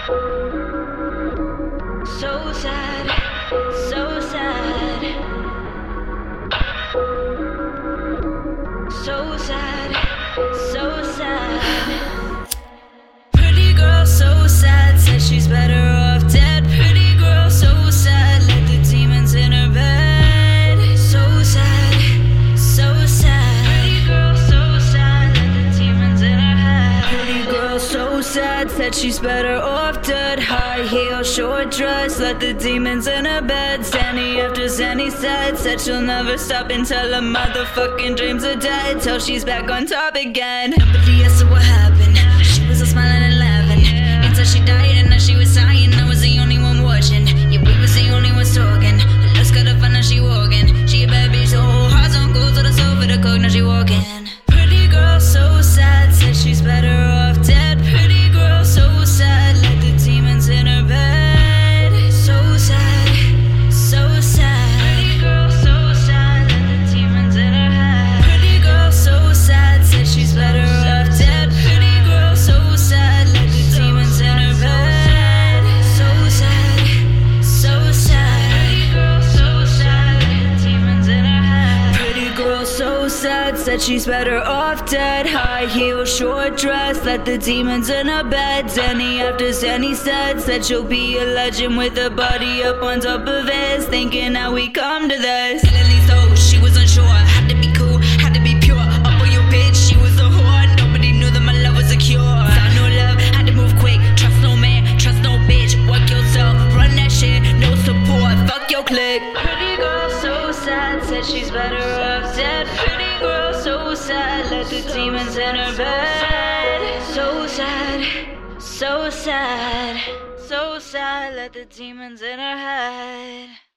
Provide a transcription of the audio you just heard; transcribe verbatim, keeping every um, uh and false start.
So sad, so sad, so sad, so sad. Pretty girl, so sad, said she's better off dead. Pretty girl, so sad, let the demons in her bed. So sad, so sad. Pretty girl, so sad, let the demons in her head. Pretty girl, so sad, said she's better off dead. High heel, short dress, let the demons in her bed. Zanny after Zanny said, said she'll never stop until her motherfucking dreams are dead. Till she's back on top again. Nobody asked her what happened. She was all smiling and laughing until she died, and now she was sighing. I was the only one watching. Yeah, we was the only ones talking. Her looks got up and now she walking. She a bad bitch, so whole heart's on gold to the sofa, the coke, now she walking. Pretty girl, so sad, said she's better off dead. Pretty girl, so sad, let the demons in her bed. So sad, so sad. Pretty girl, so sad, let the demons in her head. Pretty girl, so sad, said she's better off dead. Pretty girl, so sad, let the demons in her bed. So sad, so sad. Pretty girl, so sad, let the demons in her head. Pretty girl, so sad, said she's better off dead. High heel, short dress, let the demons in her bed. Zanny after Zanny said, said she'll be a legend with her body up on top of his. Thinking how we come to this. Silly though, she was unsure. Had to be cool, had to be pure. Up on your bitch, she was a whore. Nobody knew that my love was a cure. Found no love, had to move quick. Trust no man, trust no bitch. Work yourself, run that shit, no support. Fuck your clique. Pretty girl, so sad, said she's better off dead. Pretty girl, so sad, let the demons in her bed. So sad, so sad, so sad, let the demons in her head.